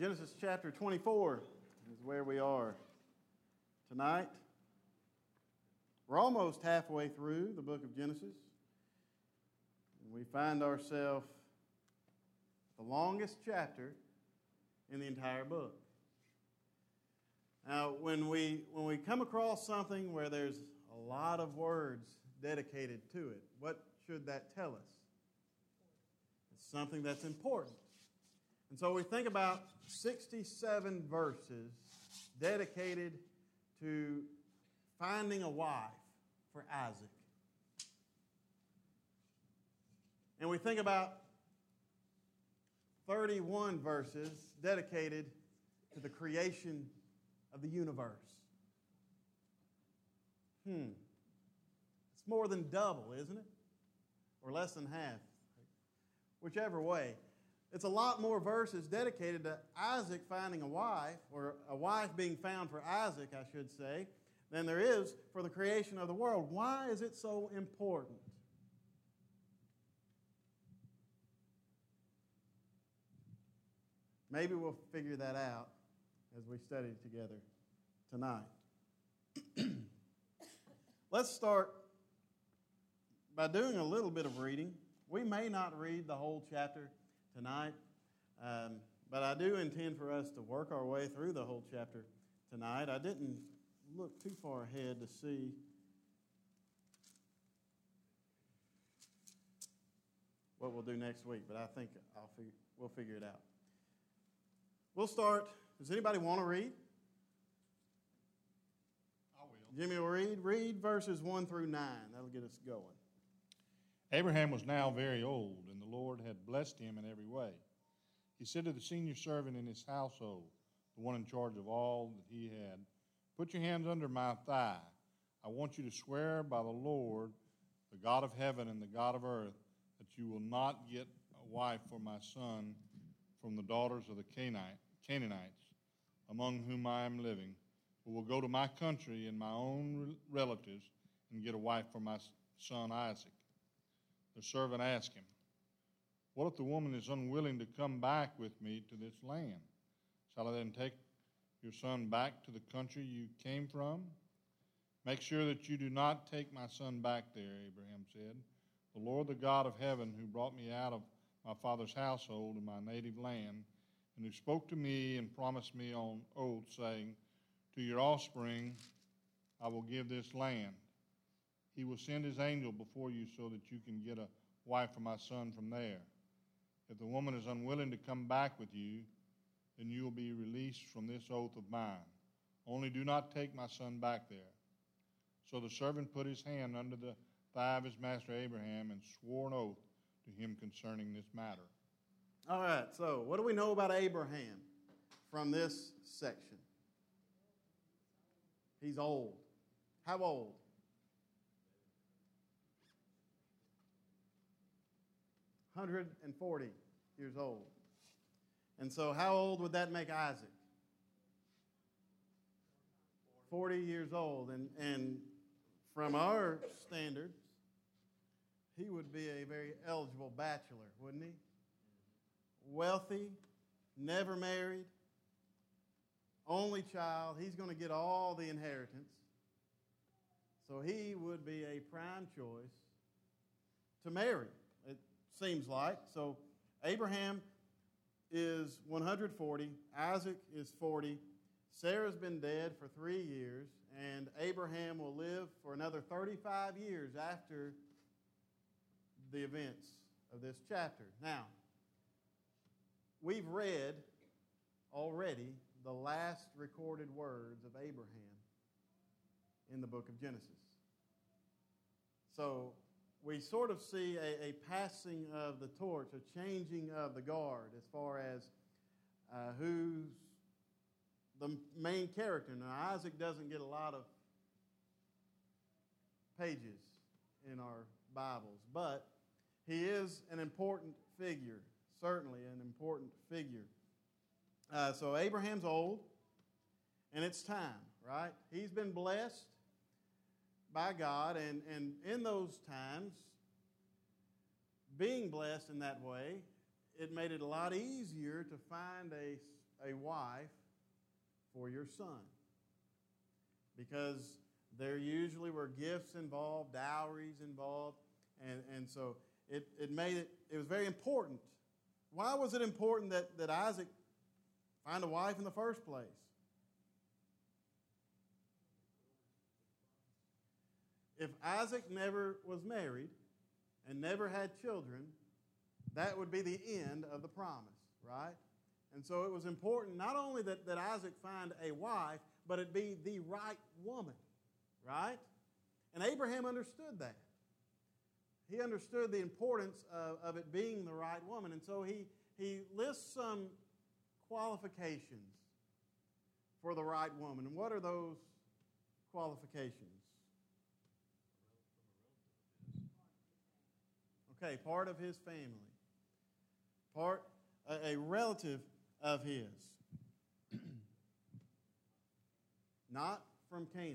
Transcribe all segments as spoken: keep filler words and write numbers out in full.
Genesis chapter twenty-four is where we are tonight. We're almost halfway through the book of Genesis. And we find ourselves at the longest chapter in the entire book. Now, when we, when we come across something where there's a lot of words dedicated to it, what should that tell us? It's something that's important. And so we think about sixty-seven verses dedicated to finding a wife for Isaac. And we think about thirty-one verses dedicated to the creation of the universe. Hmm. It's more than double, isn't it? Or less than half. Whichever way. It's a lot more verses dedicated to Isaac finding a wife, or a wife being found for Isaac, I should say, than there is for the creation of the world. Why is it so important? Maybe we'll figure that out as we study together tonight. Let's start by doing a little bit of reading. We may not read the whole chapter tonight, um, but I do intend for us to work our way through the whole chapter tonight. I didn't look too far ahead to see what we'll do next week, but I think I'll figure, we'll figure it out. We'll start. Does anybody want to read? I will. Jimmy will read. Read verses one through nine. That'll get us going. Abraham was now very old, and the Lord had blessed him in every way. He said to the senior servant in his household, the one in charge of all that he had, "Put your hands under my thigh. I want you to swear by the Lord, the God of heaven and the God of earth, that you will not get a wife for my son from the daughters of the Canaanites, among whom I am living, but will go to my country and my own relatives and get a wife for my son Isaac." The servant asked him, "What if the woman is unwilling to come back with me to this land? Shall I then take your son back to the country you came from?" "Make sure that you do not take my son back there," Abraham said. "The Lord, the God of heaven, who brought me out of my father's household in my native land, and who spoke to me and promised me on oath, saying, 'To your offspring I will give this land.' He will send his angel before you so that you can get a wife for my son from there. If the woman is unwilling to come back with you, then you will be released from this oath of mine. Only do not take my son back there." So the servant put his hand under the thigh of his master Abraham and swore an oath to him concerning this matter. All right, so what do we know about Abraham from this section? He's old. How old? one hundred forty years old. And so how old would that make Isaac? forty years old. And, and from our standards, he would be a very eligible bachelor, wouldn't he? Wealthy, never married, only child. He's going to get all the inheritance. So he would be a prime choice to marry, it seems like. So Abraham is one hundred forty, Isaac is forty, Sarah's been dead for three years, and Abraham will live for another thirty-five years after the events of this chapter. Now, we've read already the last recorded words of Abraham in the book of Genesis. So we sort of see a, a passing of the torch, a changing of the guard as far as uh, who's the main character. Now, Isaac doesn't get a lot of pages in our Bibles, but he is an important figure, certainly an important figure. Uh, so Abraham's old, and it's time, right? He's been blessed by God, and, and in those times, being blessed in that way, it made it a lot easier to find a, a wife for your son. Because there usually were gifts involved, dowries involved, and, and so it, it made it, it was very important. Why was it important that, that Isaac find a wife in the first place? If Isaac never was married and never had children, that would be the end of the promise, right? And so it was important not only that, that Isaac find a wife, but it be the right woman, right? And Abraham understood that. He understood the importance of, of it being the right woman. And so he, he lists some qualifications for the right woman. And what are those qualifications? Okay, part of his family. Part, a, a relative of his. Not from Canaan.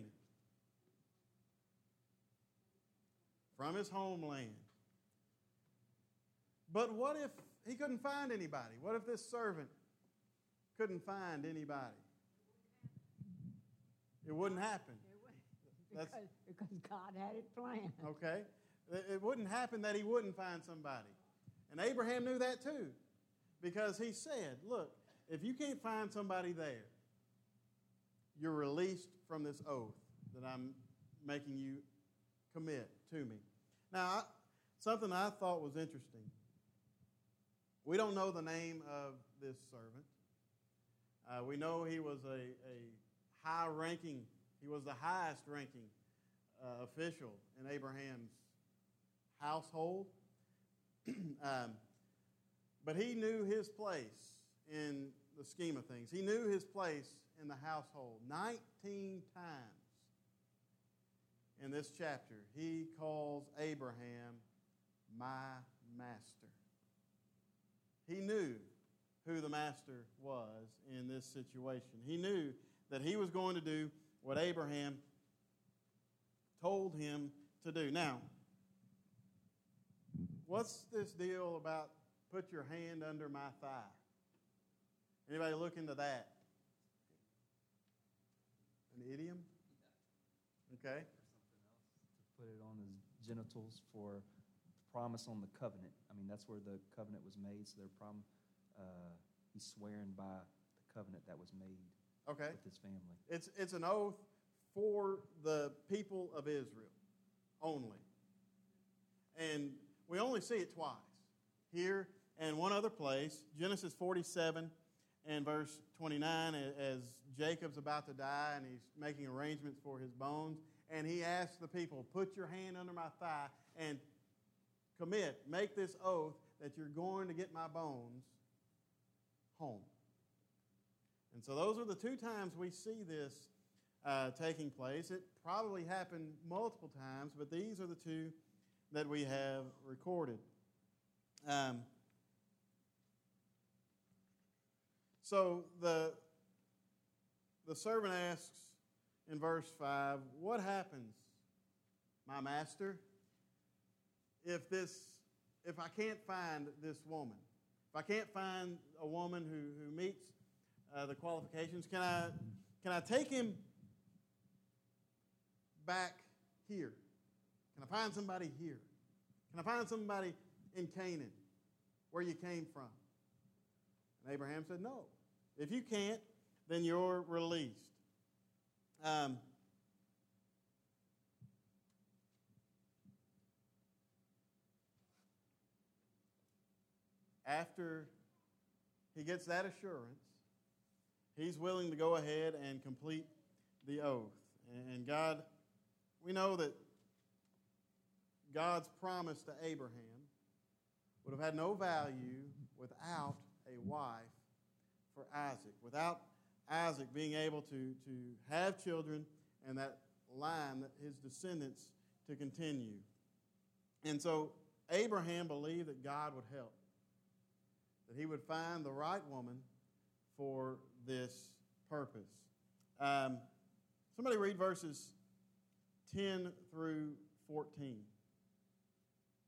From his homeland. But what if he couldn't find anybody? What if this servant couldn't find anybody? It wouldn't happen. Because, because God had it planned. Okay. It wouldn't happen that he wouldn't find somebody. And Abraham knew that too. Because he said, look, if you can't find somebody there, you're released from this oath that I'm making you commit to me. Now, I, something I thought was interesting. We don't know the name of this servant. Uh, we know he was a, a high-ranking, he was the highest-ranking uh, official in Abraham's household. um, but he knew his place in the scheme of things. He knew his place in the household. Nineteen times in this chapter, he calls Abraham my master. He knew who the master was in this situation. He knew that he was going to do what Abraham told him to do. Now, what's this deal about put your hand under my thigh? Anybody look into that? An idiom? Okay. To put it on his genitals for promise on the covenant. I mean, that's where the covenant was made. So they're prom, uh, he's swearing by the covenant that was made Okay. with his family. It's it's an oath for the people of Israel only. And we only see it twice. Here and one other place, Genesis forty-seven and verse twenty-nine, as Jacob's about to die and he's making arrangements for his bones, and he asks the people, put your hand under my thigh and commit, make this oath that you're going to get my bones home. And so those are the two times we see this uh, taking place. It probably happened multiple times, but these are the two that we have recorded. Um, so the, the servant asks in verse five, what happens, my master, if this, if I can't find this woman? If I can't find a woman who, who meets uh, the qualifications, can I, can I take him back here? Can I find somebody here? Can I find somebody in Canaan where you came from? And Abraham said, no. If you can't, then you're released. Um, after he gets that assurance, he's willing to go ahead and complete the oath. And God, we know that God's promise to Abraham would have had no value without a wife for Isaac, without Isaac being able to, to have children and that line, that his descendants to continue. And so Abraham believed that God would help, that he would find the right woman for this purpose. Um, somebody read verses ten through fourteen.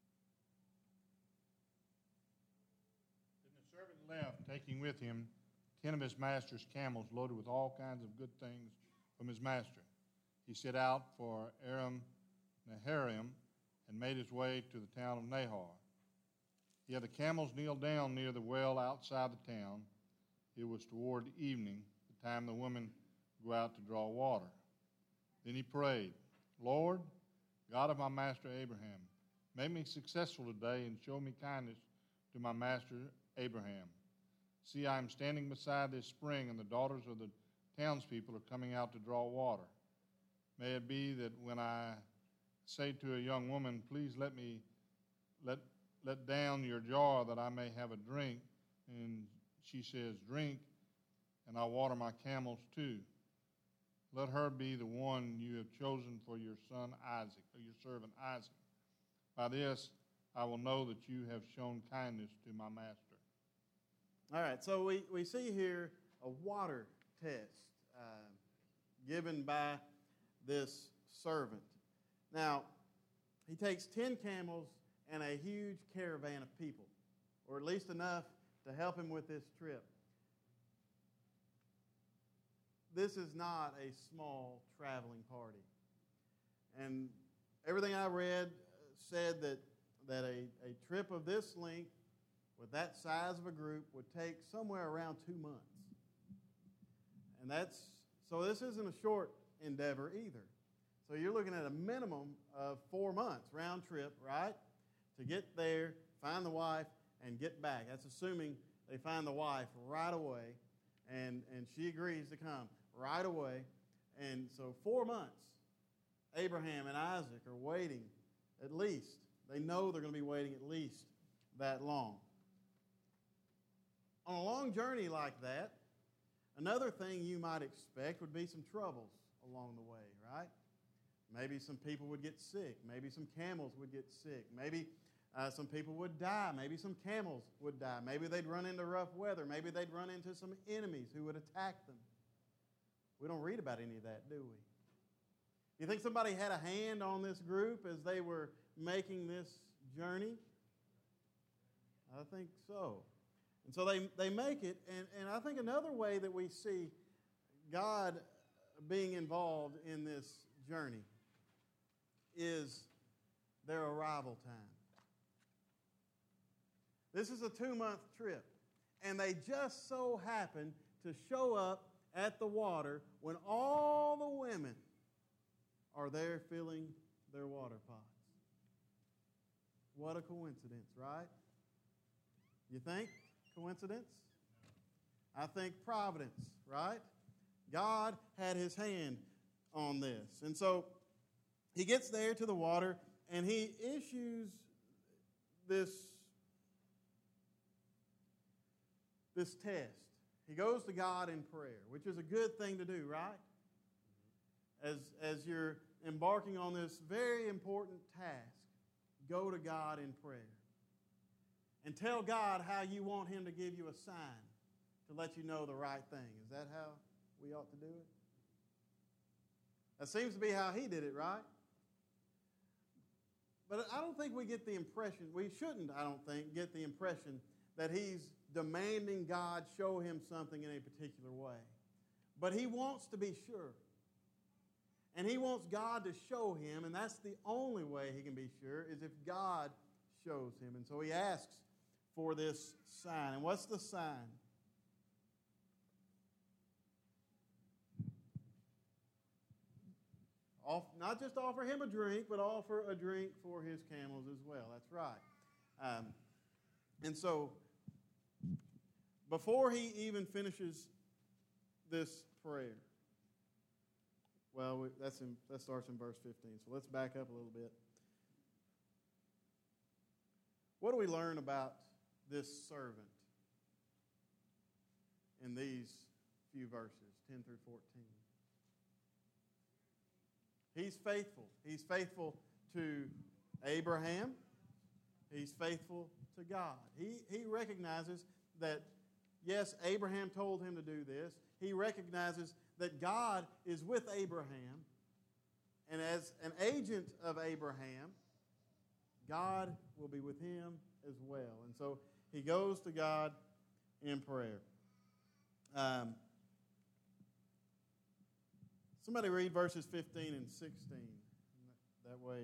Then the servant left, taking with him ten of his master's camels loaded with all kinds of good things from his master. He set out for Aram Naharaim and made his way to the town of Nahor. He had the camels kneel down near the well outside the town. It was toward evening, the time the women go out to draw water. Then he prayed, Lord, God of my master Abraham, make me successful today and show me kindness to my master Abraham. See, I am standing beside this spring, and the daughters of the townspeople are coming out to draw water. May it be that when I say to a young woman, please let me let let down your jar that I may have a drink, and she says, drink, and I'll water my camels too. Let her be the one you have chosen for your son Isaac, or your servant Isaac. By this I will know that you have shown kindness to my master. All right, so we, we see here a water test uh, given by this servant. Now, he takes ten camels and a huge caravan of people, or at least enough to help him with this trip. This is not a small traveling party. And everything I read said that, that a, a trip of this length with that size of a group would take somewhere around two months. And that's, so this isn't a short endeavor either. So you're looking at a minimum of four months, round trip, right? To get there, find the wife, and get back. That's assuming they find the wife right away, and, and she agrees to come right away. And so four months, Abraham and Isaac are waiting at least. They know they're going to be waiting at least that long. On a long journey like that, another thing you might expect would be some troubles along the way, right? Maybe some people would get sick. Maybe some camels would get sick. Maybe uh, some people would die. Maybe some camels would die. Maybe they'd run into rough weather. Maybe they'd run into some enemies who would attack them. We don't read about any of that, do we? You think somebody had a hand on this group as they were making this journey? I think so. And so they, they make it, and, and I think another way that we see God being involved in this journey is their arrival time. This is a two-month trip, and they just so happen to show up at the water when all the women are there filling their water pots. What a coincidence, right? You think coincidence? I think providence, right? God had his hand on this. And so he gets there to the water, and he issues this, this test. He goes to God in prayer, which is a good thing to do, right? As, as you're embarking on this very important task, go to God in prayer. And tell God how you want him to give you a sign to let you know the right thing. Is that how we ought to do it? That seems to be how he did it, right? But I don't think we get the impression, we shouldn't, I don't think, get the impression that he's demanding God show him something in a particular way. But he wants to be sure. And he wants God to show him, and that's the only way he can be sure, is if God shows him. And so he asks for this sign. And what's the sign? Off, not just offer him a drink, but offer a drink for his camels as well. That's right. Um, and so, before he even finishes this prayer, well, we, that's in, that starts in verse fifteen. So let's back up a little bit. What do we learn about this servant in these few verses, ten through fourteen? He's faithful. He's faithful to Abraham. He's faithful to God. He, he recognizes that, yes, Abraham told him to do this. He recognizes that God is with Abraham. And as an agent of Abraham, God will be with him as well. And so he goes to God in prayer. Um, somebody read verses fifteen and sixteen. That way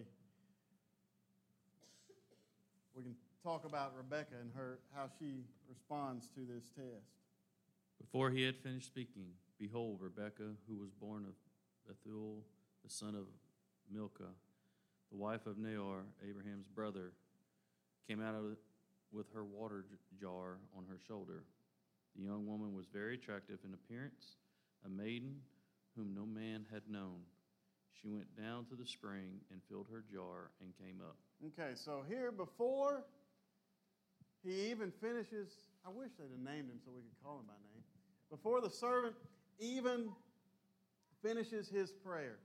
we can talk about Rebekah and her how she responds to this test. Before he had finished speaking, behold, Rebekah, who was born of Bethuel, the son of Milcah, the wife of Nahor, Abraham's brother, came out of with her water jar on her shoulder. The young woman was very attractive in appearance, a maiden whom no man had known. She went down to the spring and filled her jar and came up. Okay, so here before he even finishes, I wish they'd have named him so we could call him by name. Before the servant even finishes his prayer,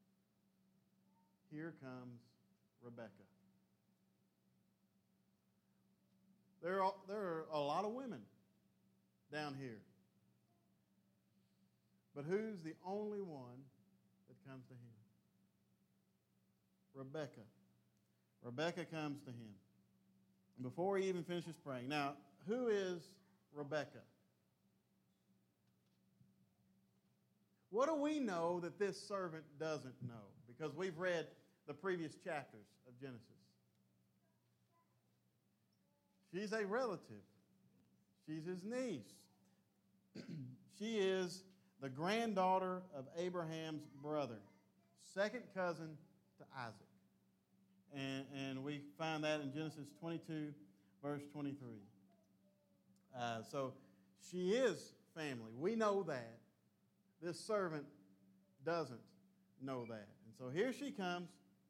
here comes Rebekah. There are, there are a lot of women down here. But who's the only one that comes to him? Rebekah. Rebekah comes to him. And before he even finishes praying. Now, who is Rebekah? What do we know that this servant doesn't know? Because we've read the previous chapters of Genesis. She's a relative. She's his niece. She is the granddaughter of Abraham's brother, second cousin to Isaac. And, and we find that in Genesis twenty-two, verse twenty-three. Uh, so she is family. We know that. This servant doesn't know that. And so here she comes,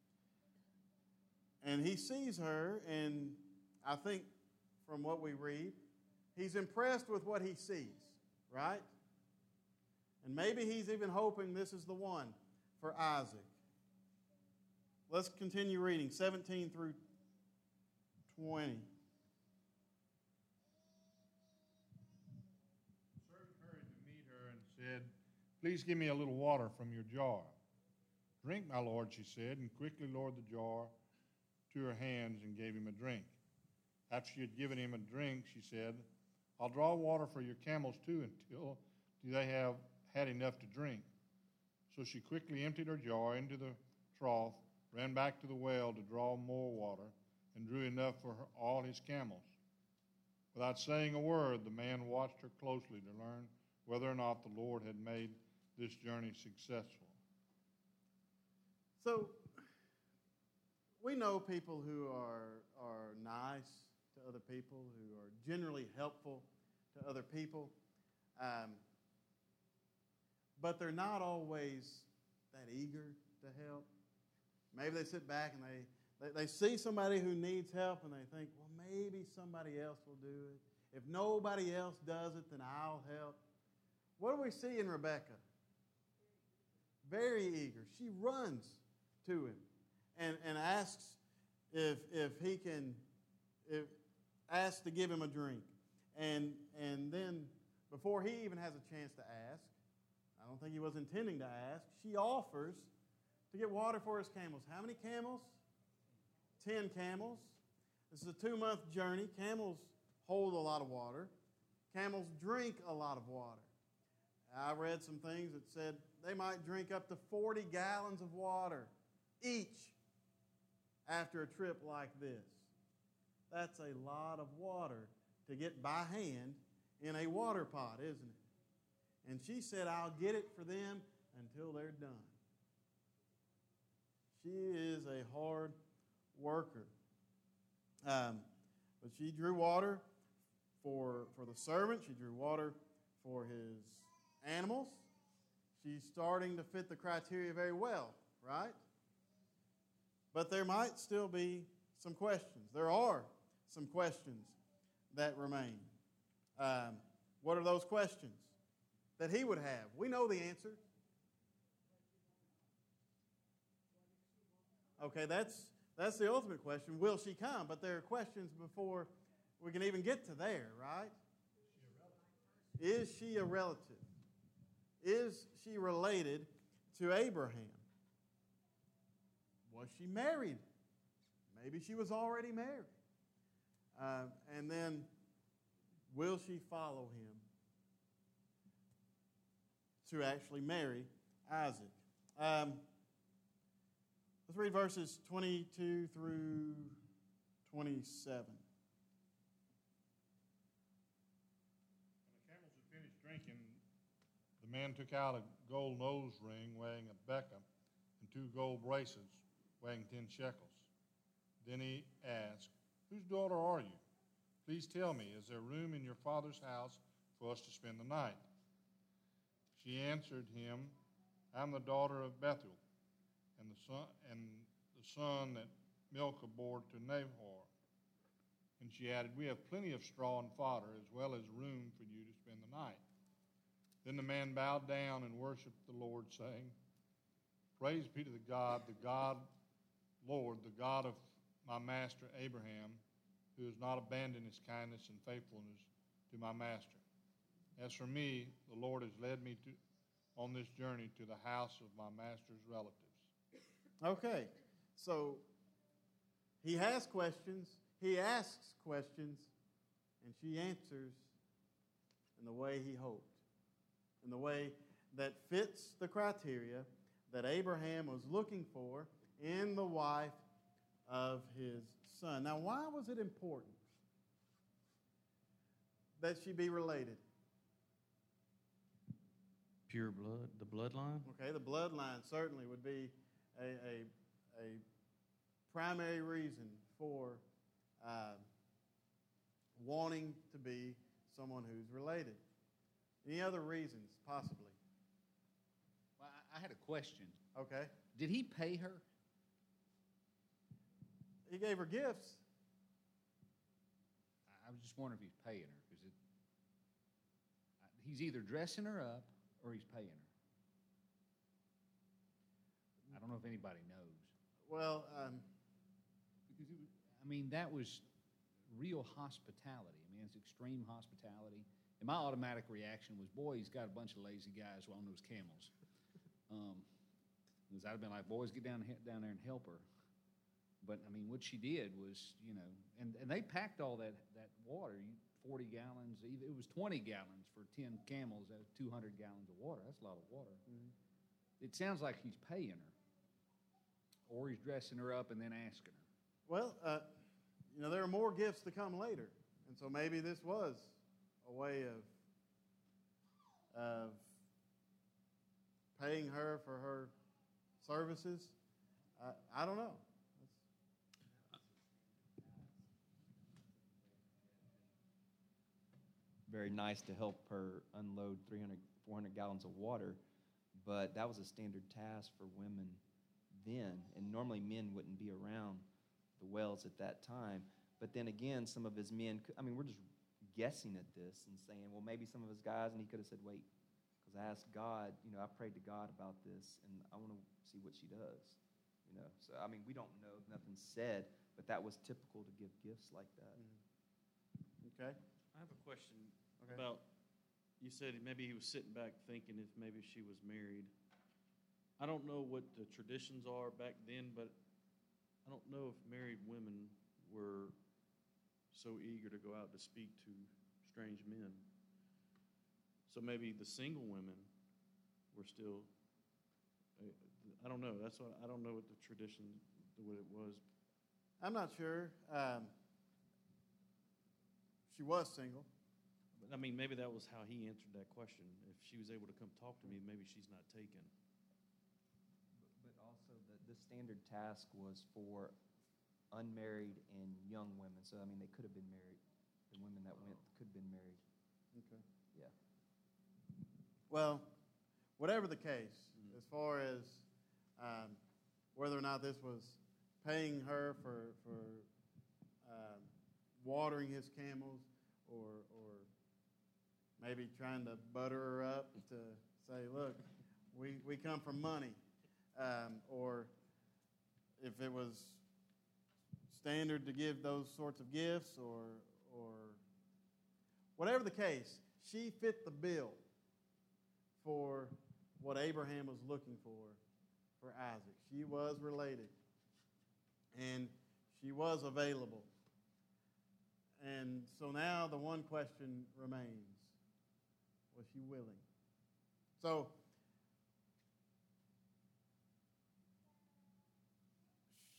and he sees her, and I think from what we read, he's impressed with what he sees, right? And maybe he's even hoping this is the one for Isaac. Let's continue reading, seventeen through twenty. The servant hurried to meet her and said, "Please give me a little water from your jar." "Drink, my lord," she said, and quickly lowered the jar to her hands and gave him a drink. After she had given him a drink, she said, "I'll draw water for your camels too until they have had enough to drink." So she quickly emptied her jar into the trough, ran back to the well to draw more water, and drew enough for her, all his camels. Without saying a word, the man watched her closely to learn whether or not the Lord had made this journey successful. So we know people who are, are nice to other people, who are generally helpful to other people. Um, but they're not always that eager to help. Maybe they sit back and they, they, they see somebody who needs help and they think, well, maybe somebody else will do it. If nobody else does it, then I'll help. What do we see in Rebekah? Very eager. She runs to him and, and asks if, if he can, if, asks to give him a drink. And, and then before he even has a chance to ask, I don't think he was intending to ask, she offers to get water for his camels. How many camels? Ten camels. This is a two-month journey. Camels hold a lot of water. Camels drink a lot of water. I read some things that said they might drink up to forty gallons of water each after a trip like this. That's a lot of water to get by hand in a water pot, isn't it? And she said, I'll get it for them until they're done. She is a hard worker. Um, but she drew water for, for the servant. She drew water for his animals. She's starting to fit the criteria very well, right? But there might still be some questions. There are some questions that remain. Um, what are those questions that he would have? We know the answer. Okay, that's that's the ultimate question. Will she come? But there are questions before we can even get to there, right? Is she a relative? Is she related to Abraham? Was she married? Maybe she was already married. Uh, and then, will she follow him? to actually marry Isaac. Um, let's read verses twenty-two through twenty-seven. When the camels had finished drinking, the man took out a gold nose ring weighing a beka and two gold bracelets weighing ten shekels. Then he asked, "Whose daughter are you? Please tell me, is there room in your father's house for us to spend the night?" She answered him, "I'm the daughter of Bethuel, and the son, and the son that Milcah bore to Nahor." And she added, "We have plenty of straw and fodder, as well as room for you to spend the night." Then the man bowed down and worshipped the Lord, saying, "Praise be to the God, the God, Lord, the God of my master Abraham, who has not abandoned his kindness and faithfulness to my master. As for me, the Lord has led me to, on this journey to the house of my master's relatives." Okay, so he has questions, he asks questions, and she answers in the way he hoped, in the way that fits the criteria that Abraham was looking for in the wife of his son. Now, why was it important that she be related? Pure blood, the bloodline? Okay, the bloodline certainly would be a, a, a primary reason for uh, wanting to be someone who's related. Any other reasons, possibly? Well, I- I had a question. Okay. Did he pay her? He gave her gifts. I- I was just wondering if he's paying her, because it, I- he's either dressing her up or he's paying her. I don't know if anybody knows. Well, um, Because it was, I mean, that was real hospitality. I mean, it's extreme hospitality. And my automatic reaction was, boy, he's got a bunch of lazy guys on those camels. Um, because I'd have been like, boys, get down, down there and help her. But, I mean, what she did was, you know, and, and they packed all that, that water, forty gallons, it was twenty gallons for ten camels, that's two hundred gallons of water. That's a lot of water. Mhm. It sounds like he's paying her, or he's dressing her up and then asking her. well, uh, you know, there are more gifts to come later. And so maybe this was a way of, of paying her for her services. I, I don't know. Very nice to help her unload three hundred, four hundred gallons of water, but that was a standard task for women then, and normally men wouldn't be around the wells at that time. But then again, some of his men, could, I mean, we're just guessing at this and saying, well, maybe some of his guys, and he could have said, wait, because I asked God, you know, I prayed to God about this, and I want to see what she does, you know. So, I mean, we don't know, nothing's said, but that was typical to give gifts like that. Okay. I have a question Okay. about, you said maybe he was sitting back thinking if maybe she was married. I don't know what the traditions are back then, but I don't know if married women were so eager to go out to speak to strange men. So maybe the single women were still, I don't know. That's what, I don't know what the tradition, what it was. I'm not sure. Um, she was single. But I mean, maybe that was how he answered that question. If she was able to come talk to me, maybe she's not taken. But also, the, the standard task was for unmarried and young women. So, I mean, they could have been married. The women that went could have been married. Okay. Yeah. Well, whatever the case, mm-hmm. as far as um, whether or not this was paying her for for um, watering his camels, or or maybe trying to butter her up to say, look, we, we come from money, um, or if it was standard to give those sorts of gifts, or or whatever the case, she fit the bill for what Abraham was looking for for Isaac. She was related, and she was available. And so now the one question remains, was she willing? So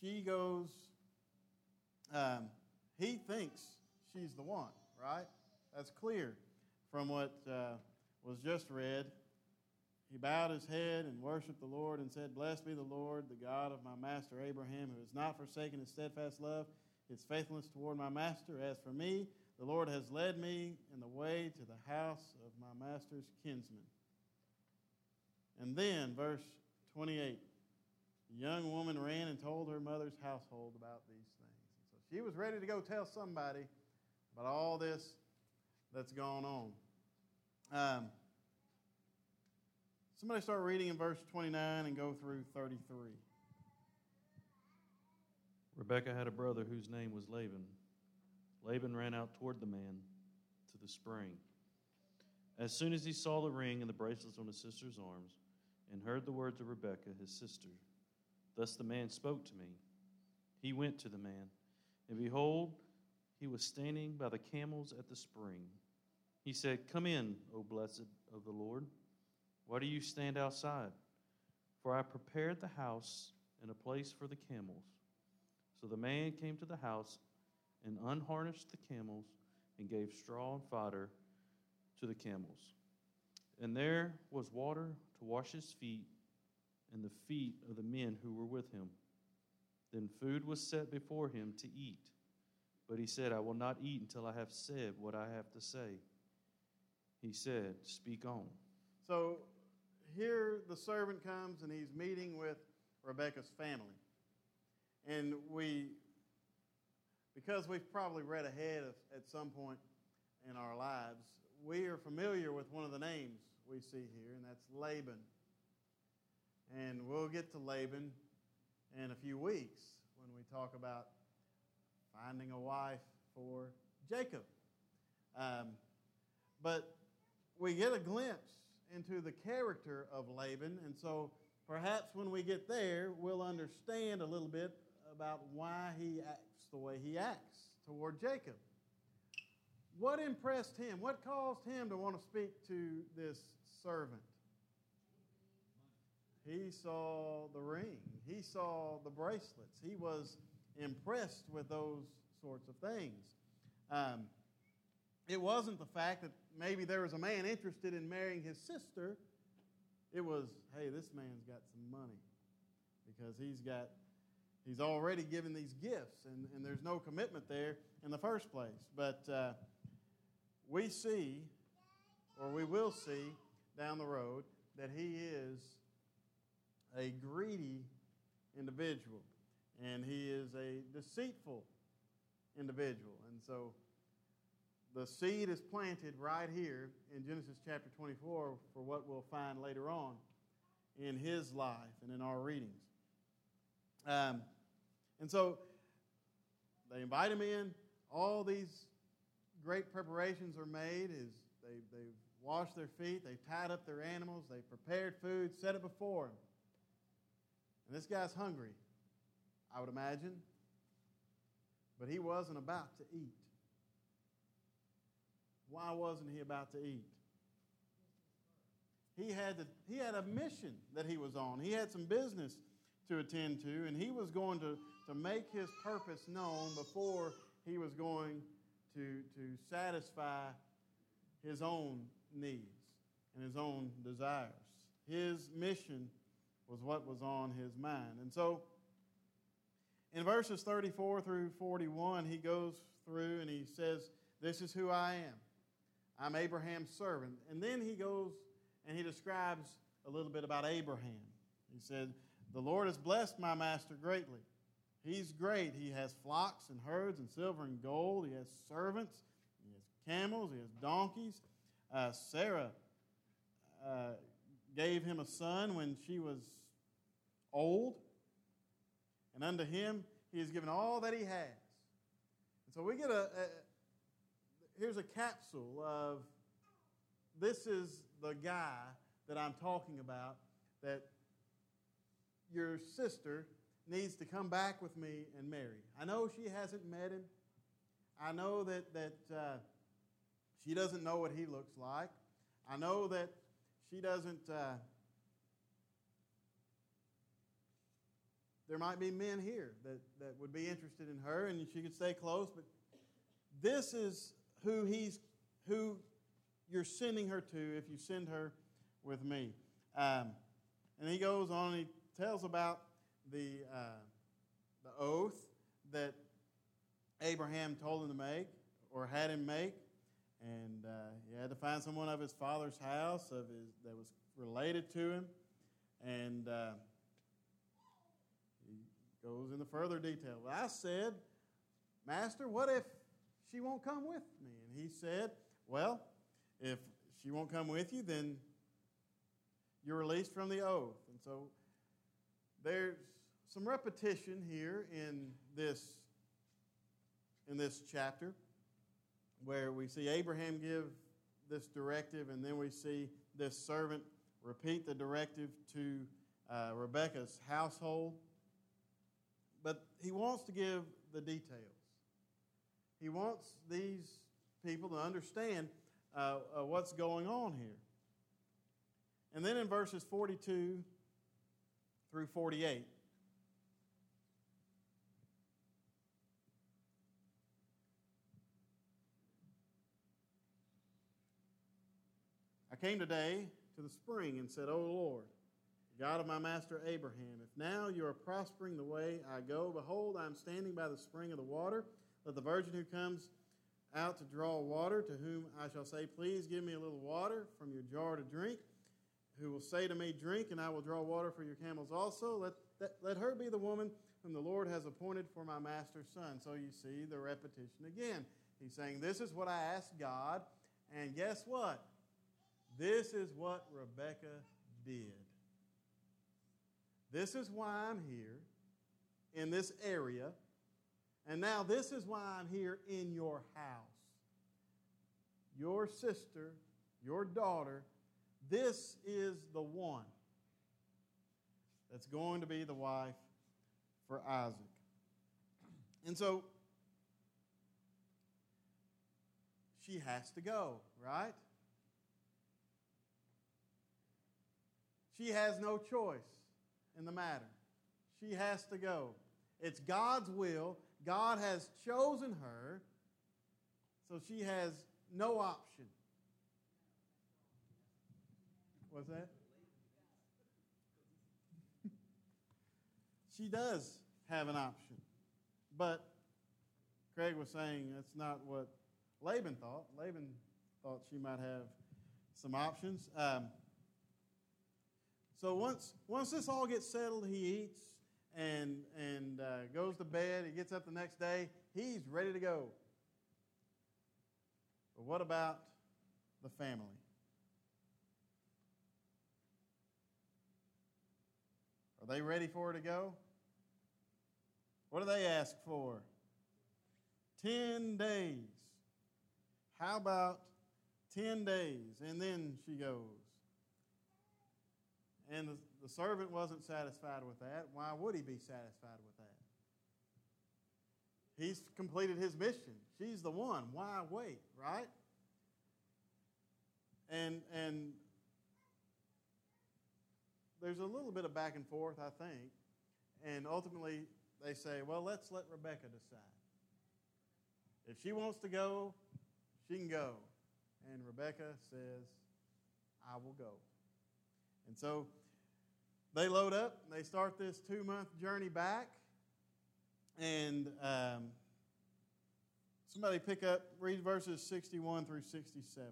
she goes, um, he thinks she's the one, right? That's clear from what uh, was just read. He bowed his head and worshiped the Lord and said, "Blessed be the Lord, the God of my master Abraham, who has not forsaken his steadfast love, his faithfulness toward my master. As for me, the Lord has led me in the way to the house of my master's kinsman." And then, verse twenty-eight, the young woman ran and told her mother's household about these things. So she was ready to go tell somebody about all this that's gone on. Um, somebody start reading in verse twenty-nine and go through thirty-three. Rebekah had a brother whose name was Laban. Laban ran out toward the man to the spring. As soon as he saw the ring and the bracelets on his sister's arms and heard the words of Rebekah, his sister, thus the man spoke to me. He went to the man, and behold, he was standing by the camels at the spring. He said, "Come in, O blessed of the Lord. Why do you stand outside? For I prepared the house and a place for the camels." So the man came to the house and unharnessed the camels and gave straw and fodder to the camels. And there was water to wash his feet and the feet of the men who were with him. Then food was set before him to eat. But he said, "I will not eat until I have said what I have to say." He said, "Speak on." So here the servant comes and he's meeting with Rebekah's family. And we, because we've probably read ahead of, at some point in our lives, we are familiar with one of the names we see here, and that's Laban. And we'll get to Laban in a few weeks when we talk about finding a wife for Jacob. Um, but we get a glimpse into the character of Laban, and so perhaps when we get there, we'll understand a little bit about why he acts the way he acts toward Jacob. What impressed him? What caused him to want to speak to this servant? He saw the ring. He saw the bracelets. He was impressed with those sorts of things. Um, it wasn't the fact that maybe there was a man interested in marrying his sister. It was, hey, this man's got some money because he's got, he's already given these gifts, and, and there's no commitment there in the first place. But uh, we see, or we will see down the road, that he is a greedy individual, and he is a deceitful individual. And so the seed is planted right here in Genesis chapter twenty-four for what we'll find later on in his life and in our readings. Um, and so they invite him in. All these great preparations are made. Is they, they've washed their feet, they've tied up their animals, they've prepared food, set it before him. And this guy's hungry, I would imagine, but he wasn't about to eat. Why wasn't he about to eat? He had, to, he had a mission that he was on. He had some business to attend to, and he was going to, to make his purpose known before he was going to, to satisfy his own needs and his own desires. His mission was what was on his mind. And so in verses thirty-four through forty-one, he goes through and he says, "This is who I am. I'm Abraham's servant." And then he goes and he describes a little bit about Abraham. He said, "The Lord has blessed my master greatly. He's great. He has flocks and herds and silver and gold. He has servants. He has camels. He has donkeys. Uh, Sarah uh, gave him a son when she was old. And unto him he has given all that he has." And so we get a, a here's a capsule of this is the guy that I'm talking about that your sister needs to come back with me and marry. I know she hasn't met him. I know that, that uh, she doesn't know what he looks like. I know that she doesn't, uh, there might be men here that, that would be interested in her, and she could stay close. But this is who he's who you're sending her to if you send her with me. Um, and he goes on and he tells about the uh, the oath that Abraham told him to make or had him make. And uh, he had to find someone of his father's house of his, that was related to him. And uh, he goes into further detail. Well, I said, Master, what if she won't come with me? And he said, well, if she won't come with you, then you're released from the oath. And so there's some repetition here in this, in this chapter, where we see Abraham give this directive, and then we see this servant repeat the directive to uh, Rebekah's household. But he wants to give the details. He wants these people to understand uh, uh, what's going on here. And then in verses forty-two through forty-eight, I came today to the spring and said, O Lord, God of my master Abraham, if now you are prospering the way I go, behold, I am standing by the spring of the water. Let the virgin who comes out to draw water, to whom I shall say, please give me a little water from your jar to drink, who will say to me, drink, and I will draw water for your camels also. Let, that, let her be the woman whom the Lord has appointed for my master's son. So you see the repetition again. He's saying, this is what I asked God, and guess what? This is what Rebekah did. This is why I'm here in this area. And now this is why I'm here in your house. Your sister, your daughter, this is the one that's going to be the wife for Isaac. And so she has to go, right? She has no choice in the matter. She has to go. It's God's will. God has chosen her, so she has no option. What's that? She does have an option. But Craig was saying that's not what Laban thought. Laban thought she might have some options. Um, So once once this all gets settled, he eats and and uh, goes to bed. He gets up the next day. He's ready to go. But what about the family? Are they ready for her to go? What do they ask for? Ten days. How about ten days? And then she goes. And the, the servant wasn't satisfied with that. Why would he be satisfied with that? He's completed his mission. She's the one. Why wait, right? And and there's a little bit of back and forth, I think. And ultimately, they say, well, let's let Rebekah decide. If she wants to go, she can go. And Rebekah says, I will go. And so they load up, and they start this two-month journey back. And um, somebody pick up, read verses sixty-one through sixty-seven.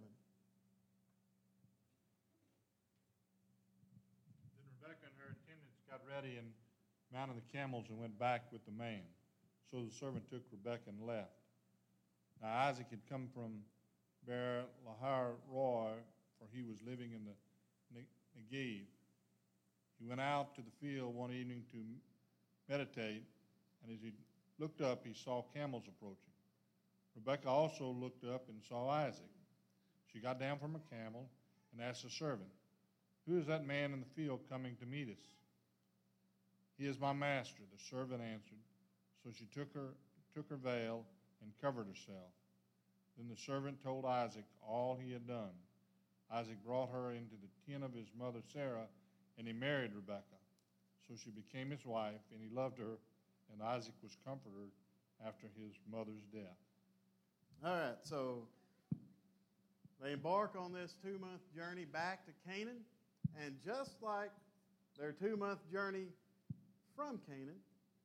Then Rebekah and her attendants got ready and mounted the camels and went back with the man. So the servant took Rebekah and left. Now Isaac had come from Beer Lahai Roi, for he was living in the Negev. He went out to the field one evening to meditate, and as he looked up, he saw camels approaching. Rebekah also looked up and saw Isaac. She got down from her camel and asked the servant, who is that man in the field coming to meet us? He is my master, the servant answered. So she took her, took her veil and covered herself. Then the servant told Isaac all he had done. Isaac brought her into the tent of his mother Sarah, and he married Rebekah. So So she became his wife, and he loved her, and Isaac was comforted after his mother's death. All right, so they embark on this two-month journey back to Canaan, and just like their two-month journey from Canaan,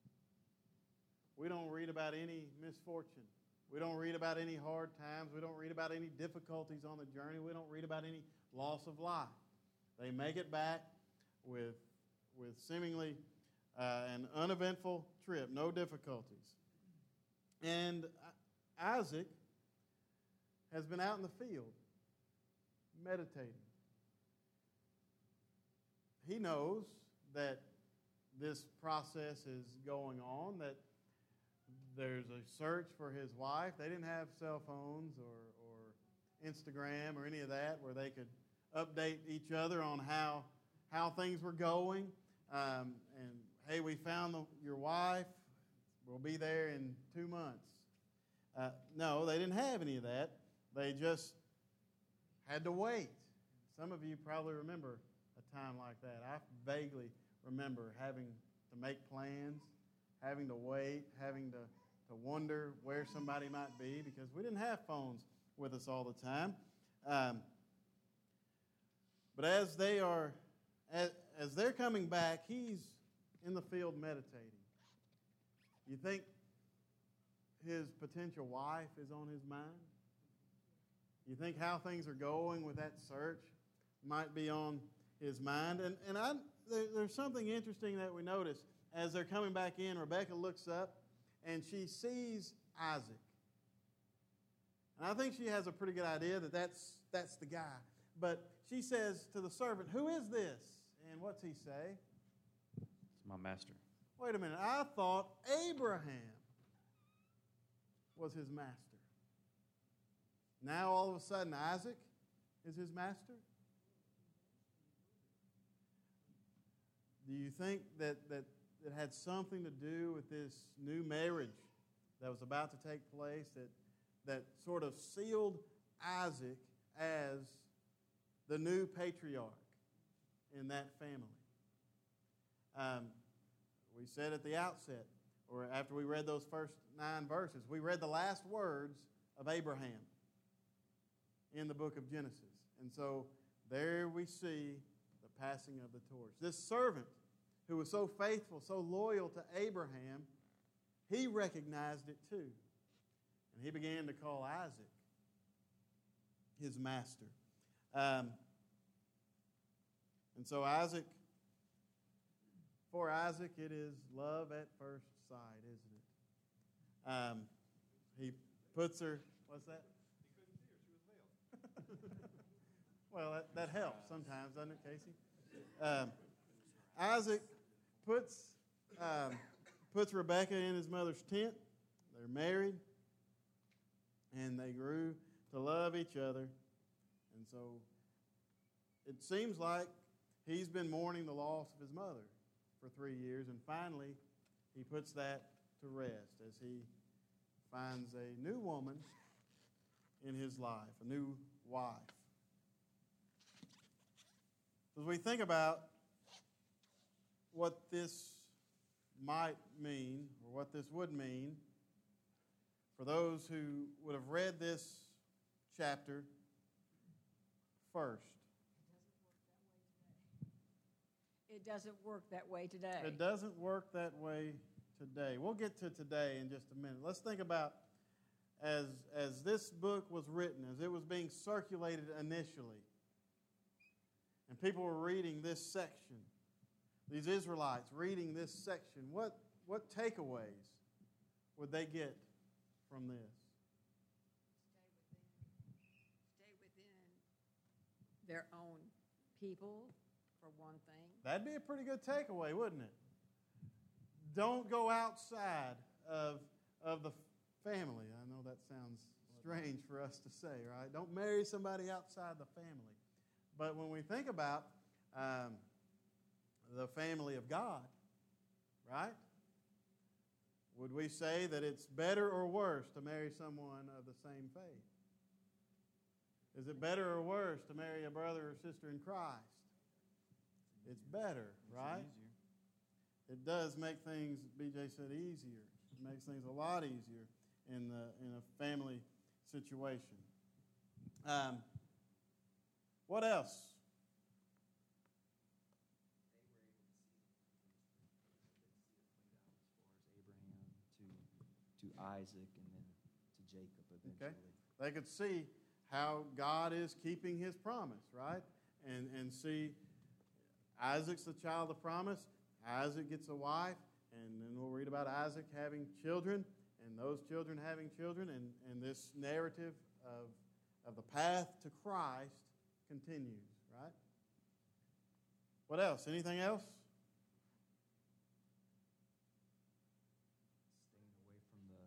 we don't read about any misfortune. We don't read about any hard times. We don't read about any difficulties on the journey. We don't read about any loss of life. They make it back with, with seemingly uh, an uneventful trip, no difficulties. And Isaac has been out in the field meditating. He knows that this process is going on, that there's a search for his wife. They didn't have cell phones or, or Instagram or any of that where they could update each other on how, how things were going. Um, and, hey, we found the, your wife. We'll be there in two months. Uh, no, they didn't have any of that. They just had to wait. Some of you probably remember a time like that. I vaguely remember having to make plans, having to wait, having to, to wonder where somebody might be because we didn't have phones with us all the time. Um, but as they are, as, as they're coming back, he's in the field meditating. You think his potential wife is on his mind? You think how things are going with that search might be on his mind? And, and I, there, there's something interesting that we notice. As they're coming back in, Rebekah looks up and she sees Isaac. And I think she has a pretty good idea that that's, that's the guy. But she says to the servant, "Who is this?" And what's he say? It's my master. Wait a minute. I thought Abraham was his master. Now all of a sudden Isaac is his master? Do you think that, that it had something to do with this new marriage that was about to take place that, that sort of sealed Isaac as the new patriarch in that family? Um, we said at the outset, or after we read those first nine verses, we read the last words of Abraham in the book of Genesis. And so there we see the passing of the torch. This servant who was so faithful, so loyal to Abraham, he recognized it too. And he began to call Isaac his master. Um, and so Isaac, for Isaac, it is love at first sight, isn't it? Um, he puts her, what's that? He couldn't see her, she was veiled. Well, that, that helps sometimes, doesn't it, Casey? Um, Isaac puts, um, puts Rebekah in his mother's tent. They're married, and they grew to love each other. And so it seems like he's been mourning the loss of his mother for three years, and finally he puts that to rest as he finds a new woman in his life, a new wife. As we think about what this might mean, or what this would mean, for those who would have read this chapter first. It doesn't work that way today. It doesn't work that way today. We'll get to today in just a minute. Let's think about as, as this book was written, as it was being circulated initially, and people were reading this section, these Israelites reading this section, what, what takeaways would they get from this? Stay within, stay within their own people, for one thing. That'd be a pretty good takeaway, wouldn't it? Don't go outside of, of the family. I know that sounds strange for us to say, right? Don't marry somebody outside the family. But when we think about um, the family of God, right? Would we say that it's better or worse to marry someone of the same faith? Is it better or worse to marry a brother or sister in Christ? It's better, right? it does make things, B J said, easier. It makes things a lot easier in the in a family situation. Um, what else? Abraham to, to Isaac and then to Jacob eventually. Okay. They could see how God is keeping his promise, right? And and see Isaac's the child of promise. Isaac gets a wife, and then we'll read about Isaac having children, and those children having children, and, and this narrative of, of the path to Christ continues, right? What else? Anything else? Staying away from the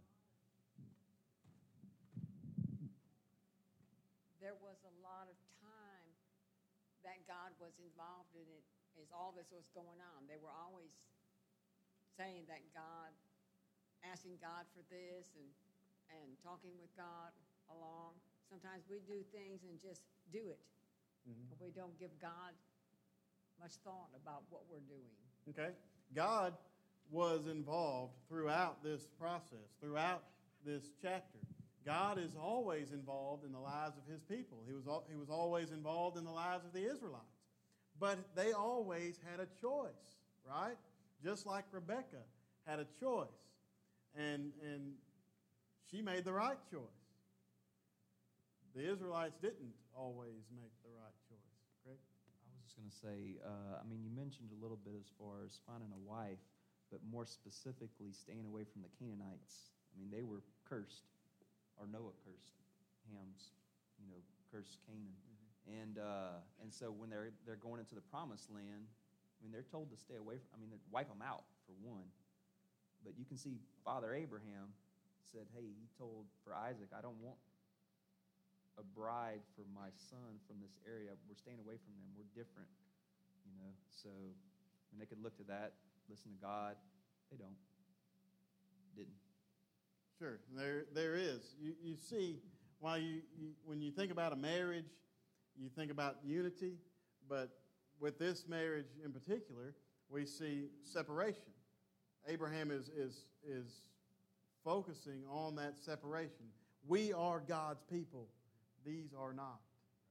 There was a lot of time that God was involved in it as all this was going on. They were always saying that God, asking God for this and, and talking with God along. Sometimes we do things and just do it. Mm-hmm. But we don't give God much thought about what we're doing. Okay. God was involved throughout this process, throughout this chapter. God is always involved in the lives of his people. He was, he was always involved in the lives of the Israelites. But they always had a choice, right? Just like Rebekah had a choice. And, and she made the right choice. The Israelites didn't always make the right choice. Craig? I was just going to say, uh, I mean, you mentioned a little bit as far as finding a wife, but more specifically staying away from the Canaanites. I mean, they were cursed, or Noah cursed Ham's, you know, cursed Canaan. Mm-hmm. And uh, and so when they're they're going into the promised land, I mean, they're told to stay away from, I mean, wipe them out, for one. But you can see Father Abraham said, hey, he told for Isaac, I don't want a bride for my son from this area. We're staying away from them. We're different, you know. So when they could look to that, listen to God, they don't. Didn't. Sure. There, there is. You, you see, while you, you, when you think about a marriage, you think about unity, but with this marriage in particular, we see separation. Abraham is, is, is focusing on that separation. We are God's people. These are not.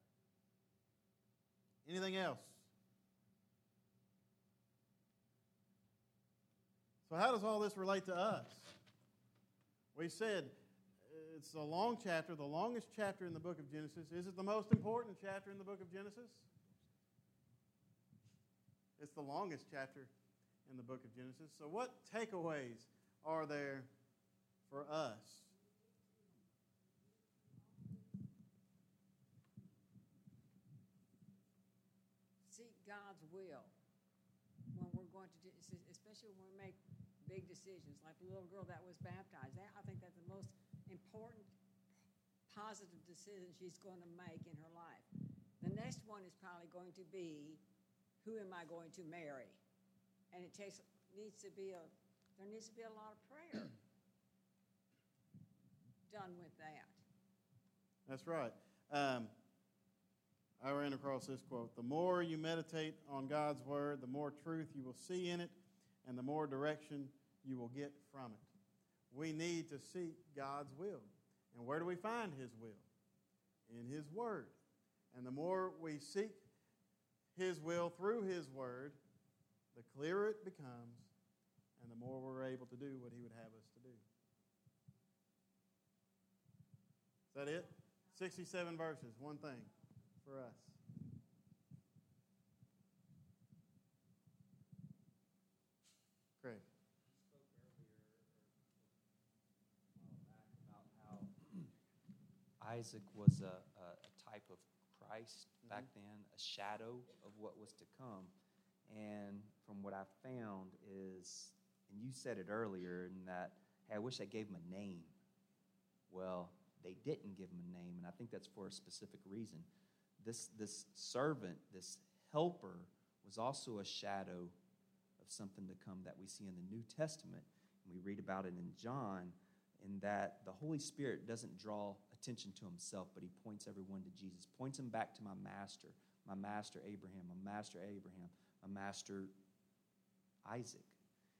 Anything else? So how does all this relate to us? We said it's a long chapter, the longest chapter in the book of Genesis. Is it the most important chapter in the book of Genesis? It's the longest chapter in the book of Genesis. So what takeaways are there for us? Seek God's will when we're going to do, especially when we make big decisions, like the little girl that was baptized. I think that's the most important positive decision she's going to make in her life. The next one is probably going to be, who am I going to marry? And it takes needs to be a there needs to be a lot of prayer done with that. That's right. Um, I ran across this quote: the more you meditate on God's word, the more truth you will see in it, and the more direction you will get from it. We need to seek God's will. And where do we find his will? In his word. And the more we seek his will through his word, the clearer it becomes, and the more we're able to do what he would have us to do. Is that it? sixty-seven verses, one thing for us. Craig. Isaac was a, a, a type of Christ mm-hmm. back then, a shadow of what was to come. And from what I found is, and you said it earlier, in that, hey, I wish I gave him a name. Well, they didn't give him a name, and I think that's for a specific reason. This, this servant, this helper, was also a shadow of something to come that we see in the New Testament. And we read about it in John, in that the Holy Spirit doesn't draw attention to himself, but he points everyone to Jesus, points them back to my master, my master Abraham, my master Abraham, my master Isaac.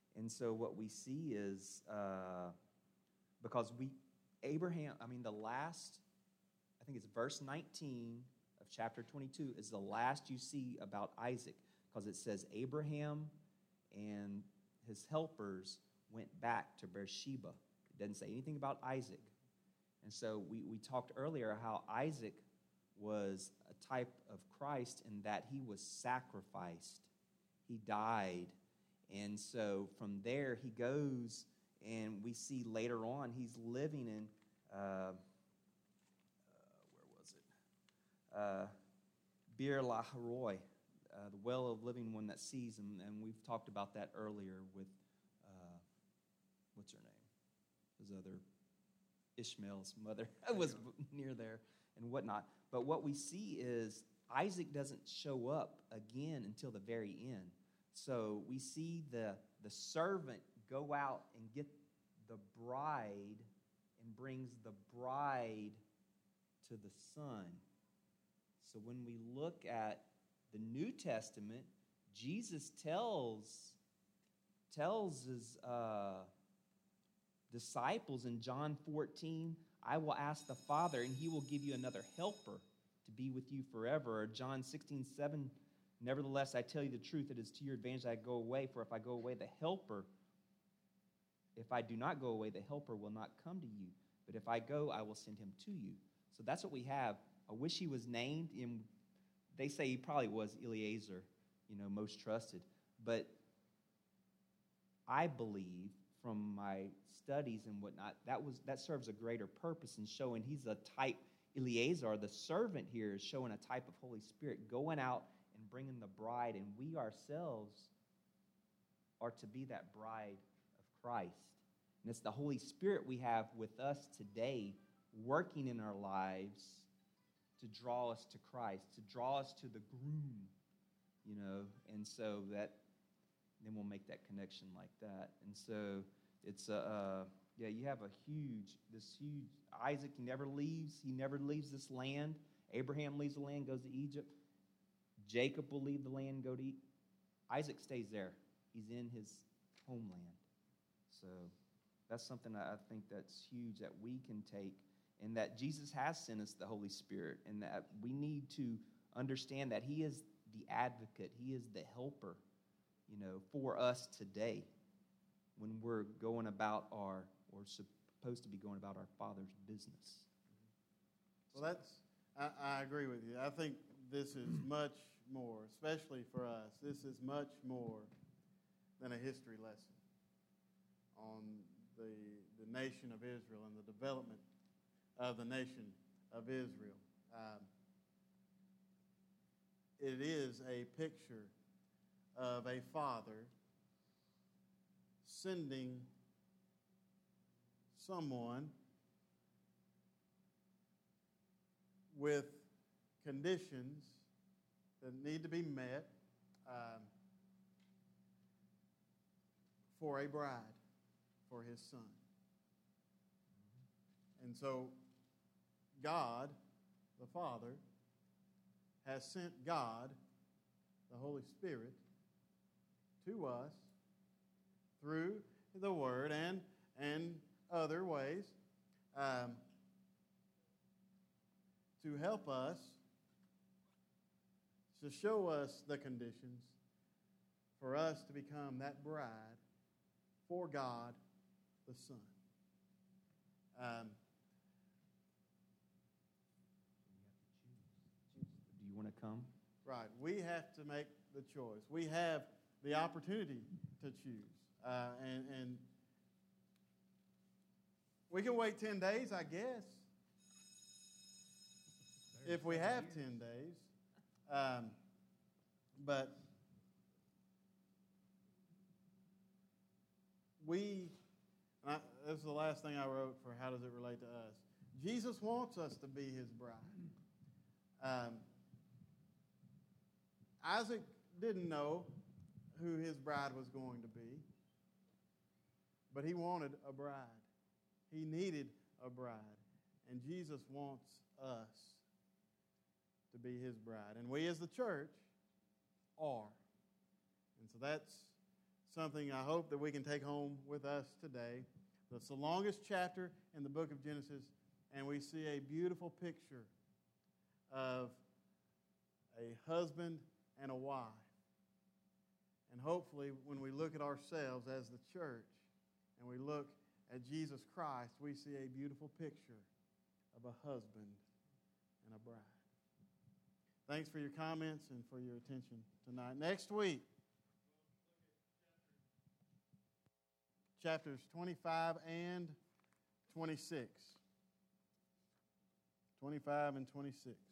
And so what we see is uh, because we, Abraham, I mean, the last, I think it's verse nineteen of chapter twenty-two is the last you see about Isaac, because it says Abraham and his helpers went back to Beersheba. It doesn't say anything about Isaac. And so we, we talked earlier how Isaac was a type of Christ in that he was sacrificed. He died. And so from there he goes, and we see later on he's living in, uh, uh, where was it? Uh, Bir Lahai, uh, the well of living one that sees, and, and we've talked about that earlier with, uh, what's her name? His other, Ishmael's mother was near there and whatnot. But what we see is Isaac doesn't show up again until the very end. So we see the, the servant go out and get the bride and brings the bride to the son. So when we look at the New Testament, Jesus tells, tells his uh, disciples in John fourteen, I will ask the Father, and he will give you another helper to be with you forever. Or John sixteen seven, nevertheless, I tell you the truth, it is to your advantage that I go away, for if I go away, the helper, if I do not go away, the helper will not come to you. But if I go, I will send him to you. So that's what we have. I wish he was named. In, they say he probably was Eliezer, you know, most trusted. But I believe from my studies and whatnot, that was that serves a greater purpose in showing he's a type. Eliezer, the servant here, is showing a type of Holy Spirit going out and bringing the bride, and we ourselves are to be that bride of Christ. And it's the Holy Spirit we have with us today working in our lives to draw us to Christ, to draw us to the groom, you know, and so that then we'll make that connection like that. And so it's a, uh, yeah, you have a huge, this huge, Isaac, he never leaves, he never leaves this land. Abraham leaves the land, goes to Egypt. Jacob will leave the land and go to Egypt. Isaac stays there. He's in his homeland. So that's something I think that's huge that we can take, and that Jesus has sent us the Holy Spirit, and that we need to understand that he is the advocate, he is the helper, you know, for us today when we're going about our, or supposed to be going about our Father's business. Well, that's, I, I agree with you. I think this is much more, especially for us, this is much more than a history lesson on the, the nation of Israel and the development of the nation of Israel. Um, it is a picture of a father sending someone with conditions that need to be met um, for a bride, for his son. And so God, the Father, has sent God, the Holy Spirit, to us through the Word and, and other ways um, to help us, to show us the conditions for us to become that bride for God the Son. Um, Do you want to come? Right. We have to make the choice. We have the opportunity to choose. Uh, and, and we can wait ten days, I guess, if we have ten days. Um, but we, I, this is the last thing I wrote for how does it relate to us. Jesus wants us to be his bride. Um, Isaac didn't know who his bride was going to be, but he wanted a bride. He needed a bride. And Jesus wants us to be his bride. And we as the church are. And so that's something I hope that we can take home with us today. It's the longest chapter in the book of Genesis, and we see a beautiful picture of a husband and a wife. And hopefully, when we look at ourselves as the church and we look at Jesus Christ, we see a beautiful picture of a husband and a bride. Thanks for your comments and for your attention tonight. Next week, chapters twenty-five and twenty-six. twenty-five and twenty-six.